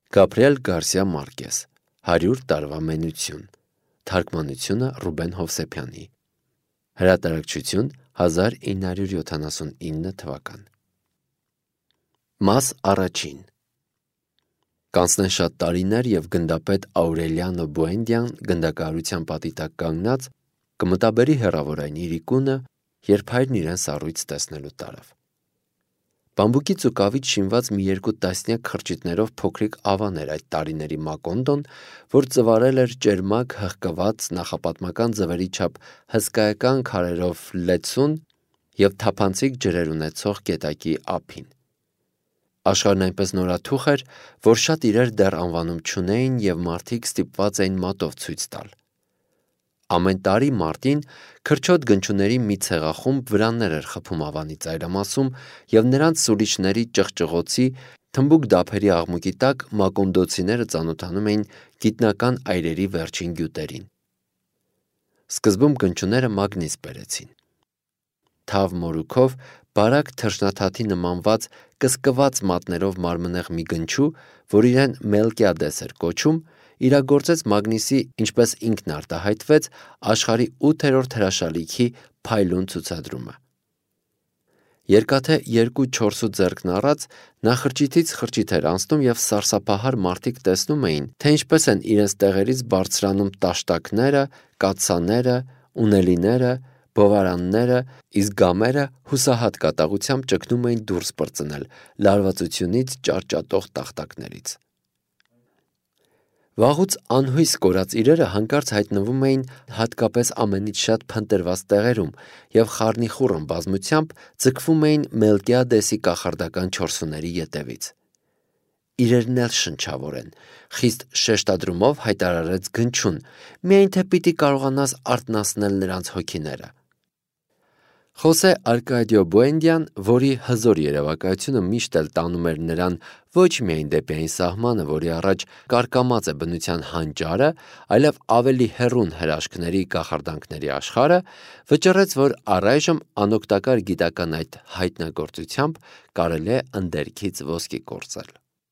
Գաբրիել Գարսիա Մարկես 100 տարվա մենություն, թարգմանությունը Ռուբեն Հովսեփյանի, հրատարակչություն 1979 թվական։ Մաս առաջին։ Կանցնեն շատ տարիներ և գնդապետ Աուրելիանո Բուենդիան գնդակահարության պատի տակ կանգնած կմտաբերի հեռավորային իրիկունը, երբ հայրն իրեն սառույց տեսնելու տարավ։ Բամբուկից ու կավից շինված մի երկու տասնյակ խրճիթներով փոքրիկ ավան էր այդ տարիների Մակոնդոն, որ ծվարել էր ճերմակ հղկված նախապատմական ձվերի չափ հսկայական քարերով լեցուն և թափանցիկ ջրեր ունեցող գետակի ափին։ Աշխարհն այնպես նորաթուխ էր, որ շատ իրեր դեռ անվանում չունեին և մարդիկ ստիպված էին մատով ցույց տալ։ Ամեն տարի մարտին քրչոտ գնչուների մի ցեղախումբ վրաններ էր խփում ավանի ծայրամասում և նրանց սուլիչների ճղճղոցի, թմբուկ դափերի աղմուկի տակ մակոնդոցիները ծանոթանում էին գիտնական այրերի վերջին գյուտերին։ Սկզբում գնչուները մագնիս բերեցին։ Թավ մորուքով, բարակ թռչնաթաթի նմանված կսկված մատներով մարմնեղ մի գնչու, որ իրեն Մելկիադես էր կոչում, իրագործեց մագնիսի, ինչպես ինքն արտահայտվեց, աշխարհի 8-րդ հրաշալիքի փայլուն ցուցադրումը։ Երկաթե 2-4 ձեռքն առած նա խրճիթից խրճիթ էր անցնում և սարսափահար մարդիկ տեսնում էին, թե ինչպես են իրենց տեղերից բարձրանում տաշտակները, կաթսաները, ունելիները, բովարանները, իսկ գամերը հուսահատ կատաղությամբ ճգնում էին դուրս պրծնել լարվածությունից ճարճատող տախտակներից։ Վաղուց անհույս կորած իրերը հանկարծ հայտնվում էին հատկապես ամենից շատ փնտրված տեղերում և խառնիխուռն բազմությամբ ձգվում էին Մելկիադեսի կախարդական չորսուների ետևից։ Իրերն էլ շնչավոր են, խիստ շեշտադրումով հայտարարեց գնչուն, միայն թե պիտի կարողանաս արթնացնել նրանց հոգիները։ Խոսե Արկադիո Բուենդիան, որի հզոր երևակայությունը միշտ էլ տանում էր նրան ոչ միայն դեպի այն սահմանը, որի առաջ կարկամած է բնության հանճարը, այլև ավելի հեռուն հրաշքների կախարդանքների աշխարհը, վճռեց, որ առայժմ անօգտակար գիտական այդ հայտնագործությամբ կարելի է ընդերքից ոսկի կորցել։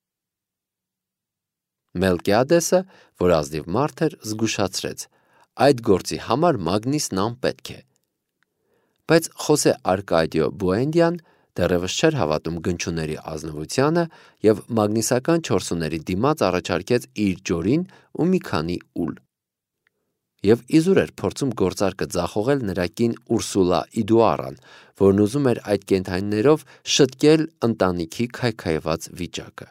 Մելկիադեսը, որ ազնիվ մարդ էր, զգուշացրեց. այդ գործի համար մագնիսն անպետք է։ Բայց Խոսե Արկադիո Բուենդիան դեռևս չէր հավատում գնչուների ազնվությանը և մագնիսական չորսուների դիմաց առաջարկեց իր ջորին ու մի քանի ուլ։ Եվ իզուր էր փորձում գործարկը ձախողել նրա կին Ուրսուլա Իդուարան, որն ուզում էր այդ կենդանիներով շտկել ընտանիքի քայքայված վիճակը։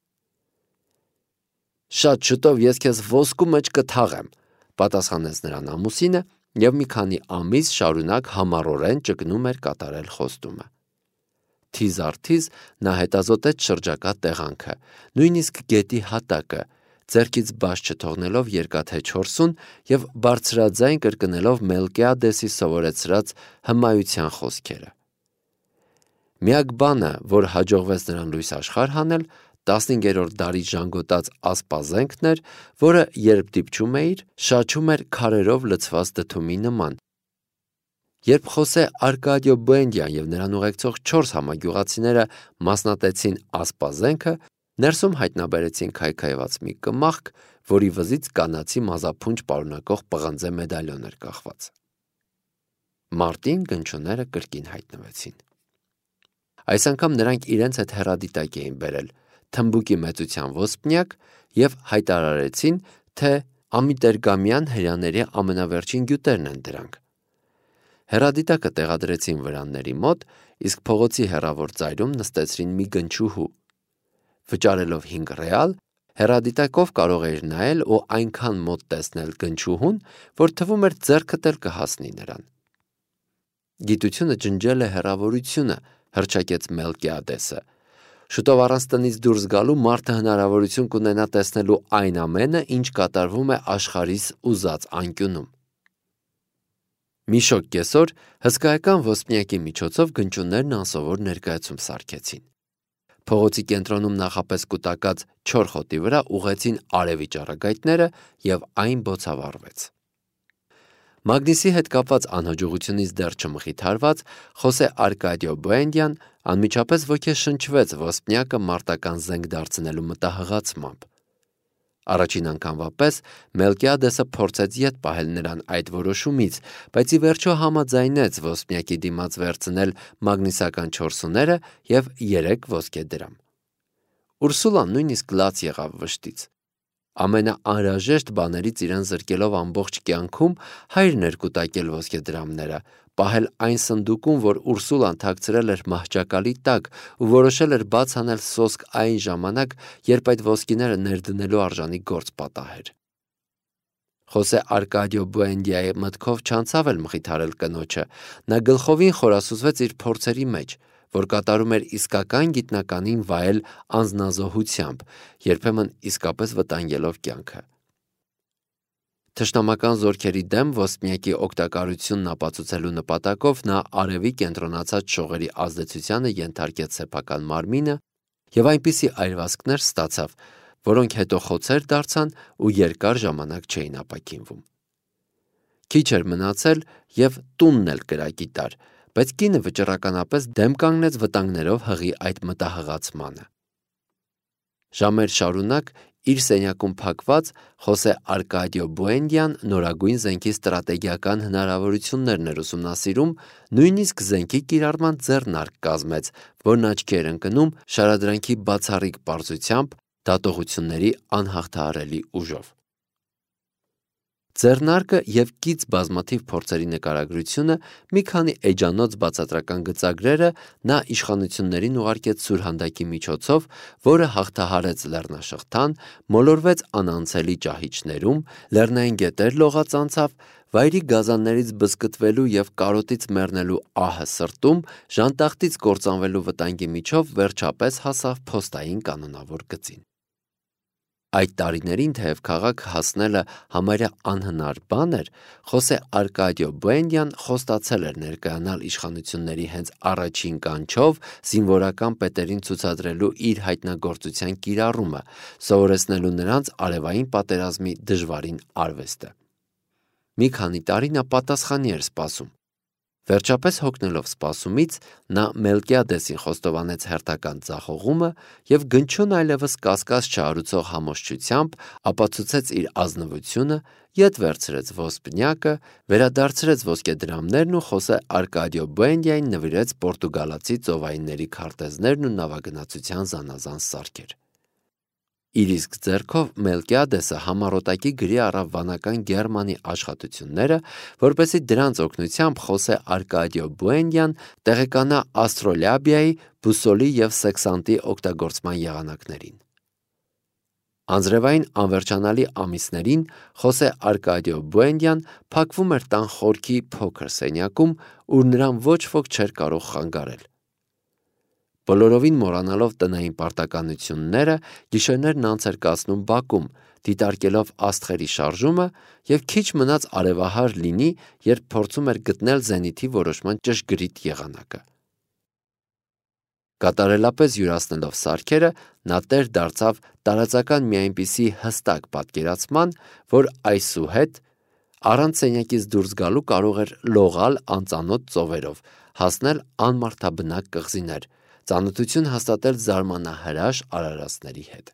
«Շատ շուտով ես քեզ ոսկու մեջ կթաղեմ», պատասխանեց նրան ամուսինը և մի քանի ամիս շարունակ համառորեն ճգնում էր կատարել խոստումը։ Թիզ առ թիզ նա հետազոտեց շրջակա տեղանքը, նույնիսկ գետի հատակը, ձեռքից բաց չթողնելով երկաթե չորսուն և բարձրաձայն կրկնելով Մելկիադեսի սովորեցրած հմայության խոսքերը։ Միակ բանը, որ հաջողվեց նրան լույս աշխարհ հանել, 15-րդ դարի ժանգոտած ասպազենքն էր, որը երբ դիպչում էիր, շաչում էր քարերով լցված դդումի նման։ Երբ Խոսե Արկադիո Բուենդիան և նրան ուղեկցող 4 համագյուղացիները մասնատեցին ասպազենքը, ներսում հայտնաբերեցին քայքայված մի կմախք, որի վզից կանացի մազափունջ պարունակող պղնձե մեդալիոն էր կախված։ Մարտին գնչուները կրկին հայտնվեցին։ Այս անգամ նրանք իրենց հետ հեռադիտակ էին բերել, թմբուկի մեծության ոսպնյակ և հայտարարեցին, թե ամիտերգամյան հրյաների ամենավերջին գյուտերն են դրանք։ Հեռադիտակը տեղադրեցին վրանների մոտ, իսկ փողոցի հեռավոր ծայրում նստեցրին մի գնչուհու։ Վճարելով 5 ռեալ, հեռադիտակով կարող էիր նայել ու այնքան մոտ տեսնել գնչուհուն, որ թվում էր ձեռքդ էլ կհասնի նրան։ Գիտությունը ջնջել է հեռավորությունը, հռչակեց Մելկիադեսը։ Շուտով առանց տնից դուրս գալու մարդը հնարավորություն կունենա տեսնելու այն ամենը, ինչ կատարվում է աշխարհիս ուզած անկյունում։ Մի շոգ կեսօր հսկայական ոսպնյակի միջոցով գնչուներն անսովոր ներկայացում սարքեցին։ Փողոցի կենտրոնում նախապես կուտակած չոր խոտի վրա ուղղեցին արևի ճառագայթները և այն բոցավառվեց։ Մագնիսի հետ կապված անհաջողությունից դեռ չմխիթարված, Խոսե Արկադիո Բուենդիան անմիջապես ոգեշնչվեց ոսպնյակը մարտական զենք դարձնելու մտահղացմամբ։ Առաջին անգամվա պես Մելկիադեսը փորձեց ետ պահել նրան այդ որոշումից, բայց ի վերջո համաձայնեց ոսպնյակի դիմաց վերցնել մագնիսական 4 սուները և 3 ոսկե դրամ։ Ուրսուլան նույնիսկ լաց եղավ վշտից։ Ամենաանհրաժեշտ բաներից իրեն զրկելով ամբողջ կյանքում հայրն էր կուտակել ոսկե դրամները, պահել այն սնդուկում, որ Ուրսուլան թաքցրել էր մահճակալի տակ ու որոշել էր բաց անել սոսկ այն ժամանակ, երբ այդ ոսկիները ներդնելու արժանի գործ պատահեր։ Խոսե Արկադիո Բուենդիայի մտքով չանցավ էլ մխիթարել կնոջը, նա գլխովին խորասուզվեց իր փորձերի մեջ, որ կատարում էր իսկական գիտնականին վայել անձնազոհությամբ, երբեմն իսկապես վտանգելով կյանքը։ Թշնամական զորքերի դեմ ոսպնյակի օգտակարությունն ապացուցելու նպատակով նա արևի կենտրոնացած շողերի ազդեցությանը ենթարկեց սեփական մարմինը և այնպիսի այրվածքներ ստացավ, որոնք հետո խոցեր դարձան ու երկար ժամանակ չէին ապաքինվում։ Քիչ էր մնացել և տունն էլ կրակի տար, բայց կինը վճռականապես դեմ կանգնեց վտանգներով հղի այդ մտահղացմանը։ Ժամեր շարունակ իր սենյակում փակված Խոսե Արկադիո Բուենդիան նորագույն զենքի ստրատեգիական հնարավորություններն էր ուսումնասիրում, նույնիսկ զենքի կիրառման ձեռնարկ կազմեց, որն աչքի էր ընկնում շարադրանքի բացառիկ պարզությամբ, դատողությունների անհաղթահարելի ուժով։ Ձեռնարկը և կից բազմաթիվ փորձերի նկարագրությունը, մի քանի էջանոց բացատրական գծագրերը նա իշխանություններին ուղարկեց սուրհանդակի միջոցով, որը հաղթահարեց լեռնաշղթան, մոլորվեց անանցելի ճահիճներում, լեռնային գետեր լողաց անցավ, վայրի գազաններից բզկտվելու և կարոտից մեռնելու ահը սրտում, ժանտախտից կործանվելու վտանգի միջով վերջապես հասավ փոստային կանոնավոր գծին։ Այդ տարիներին, թեև քաղաք հասնելը համարյա անհնար բան էր, Խոսե Արկադիո Բուենդիան խոստացել էր ներկայանալ իշխանությունների հենց առաջին կանչով զինվորական պետերին ցուցադրելու իր հայտնագործության կիրառումը, սովորեցնելու նրանց արևային պատերազմի դժվարին արվեստը։ Մի քանի տարի նա պատասխանի էր սպասում։ Վերջապես հոգնելով սպասումից, նա Մելկիադեսին խոստովանեց հերթական ձախողումը և գնչուն այլևս կասկած չհարուցող համոզչությամբ ապացուցեց իր ազնվությունը, ետ վերցրեց ոսպնյակը, վերադարձրեց ոսկե դրամներն ու Խոսե Արկադիո Բուենդիային նվիրեց պորտուգալացի ծովայինների քարտեզներն ու նավագնացության զանազան սարքեր։ Իր իսկ ձեռքով Մելկիադեսը համառոտակի գրի առավ վանական Գերմանի աշխատությունները, որպեսզի դրանց օգնությամբ Խոսե Արկադիո Բուենդիան տեղեկանա աստրոլաբիայի, բուսոլի և սեքսանտի օգտագործման եղանակներին։ Անձրևային անվերջանալի ամիսներին Խոսե Արկադիո Բուենդիան փակվում էր տան խորքի փոքր սենյակում, ուր նրան ոչ ոք չէր կարող խանգարել։ Բոլորովին մոռանալով տնային պարտականությունները, գիշերներն անց էր կացնում բակում, դիտարկելով աստղերի շարժումը և քիչ մնաց արևահար լինի, երբ փորձում էր գտնել զենիթի որոշման ճշգրիտ եղանակը։ Կատարելապես յուրացնելով սարքերը, նա տեր դարձավ տարածական մի այնպիսի հստակ պատկերացման, որ այսուհետ առանց սենյակից դուրս գալու կարող էր լողալ անծանոթ ծովերով, հասնել անմարդաբնակ կղզիներ, ծանոթություն հաստատել զարմանահրաշ արարածների հետ։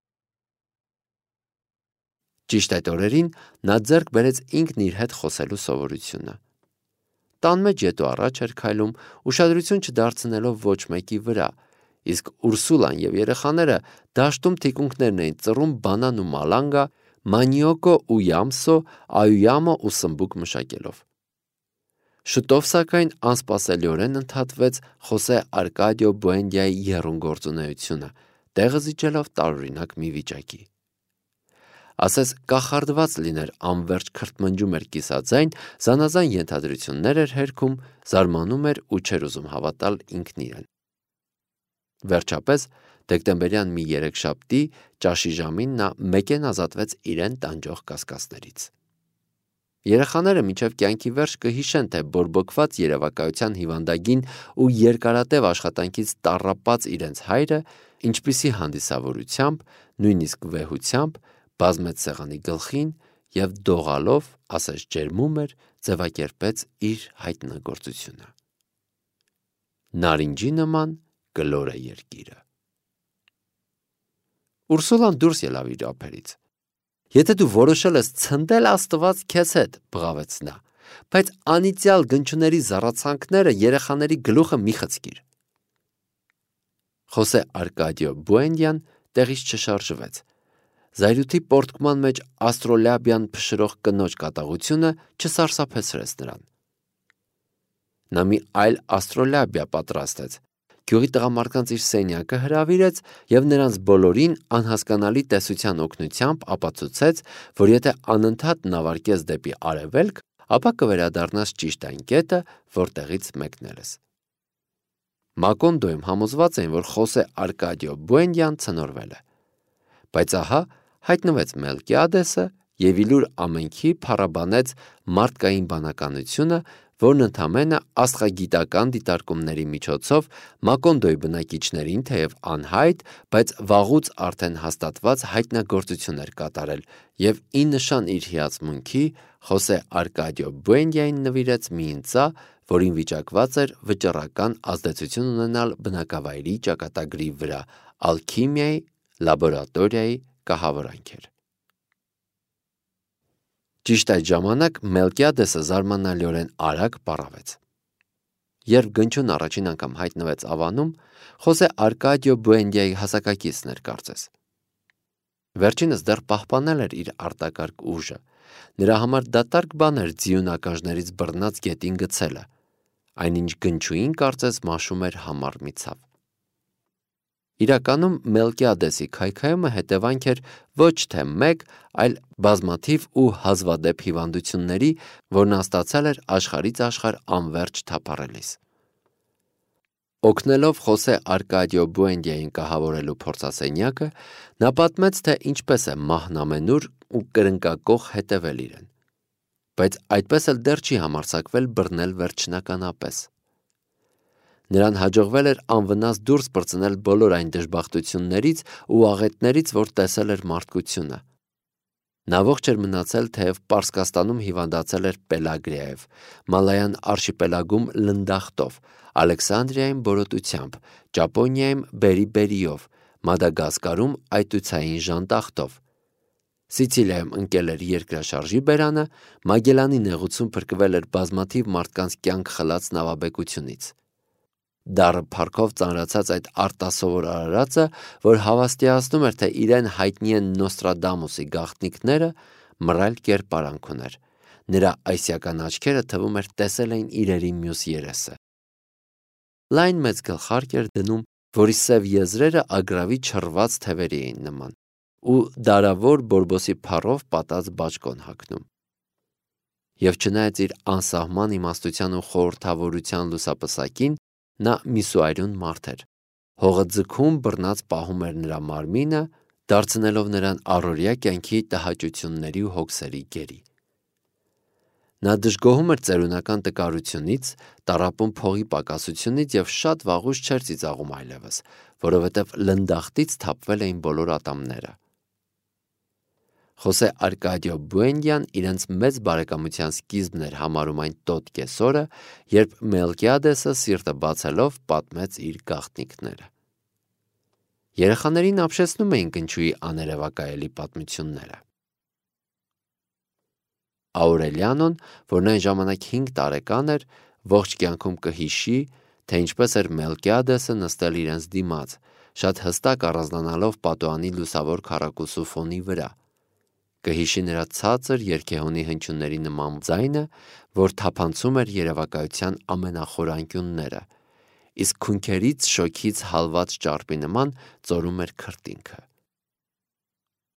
Ճիշտ այդ օրերին նա ձեռք բերեց ինքն իր հետ խոսելու սովորությունը։ Տան մեջ ետ ու առաջ էր քայլում, ուշադրություն չդարձնելով ոչ մեկի վրա, իսկ Ուրսուլան և երեխաները դաշտում թիկունքներն էին ծռում բանան ու մալանգա, մանիոկո ու յամսո, այույամո ու սմբուկ մշակելով։ Շուտով, սակայն, անսպասելիորեն ընդհատվեց Խոսե Արկադիո Բուենդիայի եռուն գործունեությունը, տեղը զիջելով տարօրինակ մի վիճակի։ Ասես կախարդված լիներ, անվերջ քրթմնջում էր կիսաձայն, զանազան ենթադրություններ էր հերքում, զարմանում էր ու չէր ուզում հավատալ ինքն իրեն։ Վերջապես, դեկտեմբերյան մի երեքշաբթի ճաշի ժամին նա մեկեն ազատվեց իրեն տանջող կասկածներից։ Երեխաները մինչև կյանքի վերջ կհիշեն, թե բորբոքված երևակայության հիվանդագին ու երկարատև աշխատանքից տառապած իրենց հայրը ինչպիսի հանդիսավորությամբ, նույնիսկ վեհությամբ, բազմեց սեղանի գլխին և դողալով, ասես ջերմում էր, ձևակերպեց իր հայտնագործությունը։ Նարինջի նման կլոր է երկիրը։ Ուրսուլան դուրս ելավ իր ափերից։ Եթե դու որոշել ես ցնդել Աստված քեզ հետ, բղավեց նա, բայց անիծյալ գնչուների զառացանքները երեխաների գլուխը մի խցկիր։ Խոսե Արկադիո Բուենդյան տեղից չշարժվեց։ Զայրույթի պորտկման մեջ աստրոլաբյան փշրող կնոջ կատաղությունը չսարսափեցրեց նրան։ Նա մի այլ աստրոլաբիա պատրաստեց, գյուղի տղամարդկանց իր սենյակը հրավիրեց և նրանց բոլորին անհասկանալի տեսության օգնությամբ ապացուցեց, որ եթե անընդհատ նավարկես դեպի արևելք, ապա կվերադառնաս ճիշտ այն կետը, որտեղից մեկնել ես։ Մակոնդոյում համոզված էին, որ Խոսե Արկադիո Բուենդյան ցնորվել է։ Բայց ահա հայտնվեց Մելկիադեսը և իլուր ամենքի փառաբանեց մարդկային բանականությունը, որն ընդամենը աստղագիտական դիտարկումների միջոցով Մակոնդոյի բնակիչներին թեև անհայտ, բայց վաղուց արդեն հաստատված հայտնագործություն էր կատարել և ի նշան իր հիացմունքի Խոսե Արկադիո Բուենդյային նվիրեց մի ինձա, որին վիճակված էր վճռական ազդեցություն ունենալ բնակավայրի ճակատագրի վրա ալքիմիայի լաբորատորիայի կահավորանքեր։ Ճիշտ այդ ժամանակ Մելկիադեսը զարմանալիորեն արագ պառավեց։ Երբ գնչուն առաջին անգամ հայտնվեց ավանում, Խոսե Արկադիո Բուենդյայի հասակակիցն էր կարծես։ Վերջինս դեռ պահպանել էր իր արտակարգ ուժը։ Նրա համար դատարկ բան էր ձիուն ականջներից բռնած գետին գցելը, այնինչ գնչուին կարծես մաշում էր համառ մի ցավ։ Իրականում Մելկիադեսի քայքայումը հետևանք էր ոչ թե մեկ, այլ բազմաթիվ ու հազվադեպ հիվանդությունների, որ նա ստացել էր աշխարհից աշխարհ անվերջ թափառելիս։ Օգնելով Խոսե Արկադիո Բուենդյային կահավորելու փորձասենյակը, նա պատմեց, թե ինչպես է մահն ամենուր ու կրնկակոխ հետևել իրեն, բայց այդպես էլ դեռ չի համարձակվել բռնել վերջնականապես։ Նրան հաջողվել էր անվնաս դուրս պրծնել բոլոր այն դժբախտություններից ու աղետներից, որ տեսել էր մարդկությունը։ Նա ողջ էր մնացել, թեև Պարսկաստանում հիվանդացել էր Պելագրիայով, Մալայան արշիպելագում լնդախտով, Ալեքսանդրիայում բորոտությամբ, Ճապոնիայում բերի-բերիով, Մադագասկարում այտուցային ժանտախտով, Սիցիլիայում ընկել էր երկրաշարժի բերանը, Մագելանի նեղուցում փրկվել էր բազմաթիվ մարդկանց կյանք խլած նավաբեկությունից։ Դառը փառքով ծանրացած այդ արտասովոր արարածը, որ հավաստիացնում էր, թե իրեն հայտնի են Նոստրադամուսի գաղտնիքները, մռայլ կերպարանք ուներ։ Նրա այսիական աչքերը թվում էր տեսել էին իրերի մյուս երեսը։ Լայն մեծ գլխարկ էր դնում, որի սև եզրերը ագռավի չռված թևերի էին նման, ու դարավոր բորբոսի փառով պատած բաճկոն հագնում։ Եվ չնայած իր անսահման իմաստության ու խորհրդավորության լուսապսակին, նա միսուարյուն մարդ էր։ Հողը ձգում բռնած պահում էր նրա մարմինը, դարձնելով նրան առօրյա կյանքի տհաճությունների ու հոգսերի գերի։ Նա դժգոհում էր ծերունական տկարությունից, տառապում փողի պակասությունից և շատ վաղուց չէր ծիծաղում այլևս, որովհետև լնդախտից թափվել էին բոլոր ատամները։ Խոսե Արկադիո Բուենդյան իրենց մեծ բարեկամության սկիզբն էր համարում այն տոտ կեսօրը, երբ Մելկիադեսը սիրտը բացելով պատմեց իր գաղտնիքները։ Երեխաներին ապշեցնում էին գնչուի աներևակայելի պատմությունները։ Աուրելիանոն, որն այն ժամանակ 5 տարեկան էր, ողջ կյանքում կհիշի, թե ինչպես էր Մելկիադեսը նստել իրենց դիմաց, շատ հստակ առանձնանալով պատուհանի լուսավոր քառակուսու ֆոնի վրա։ Կհիշի նրա ցածր երգեհոնի հնչյունների նման ձայնը, որ թափանցում էր երևակայության ամենախոր անկյունները, իսկ քունքերից շոգից հալված ճարպի նման ծորում էր քրտինքը։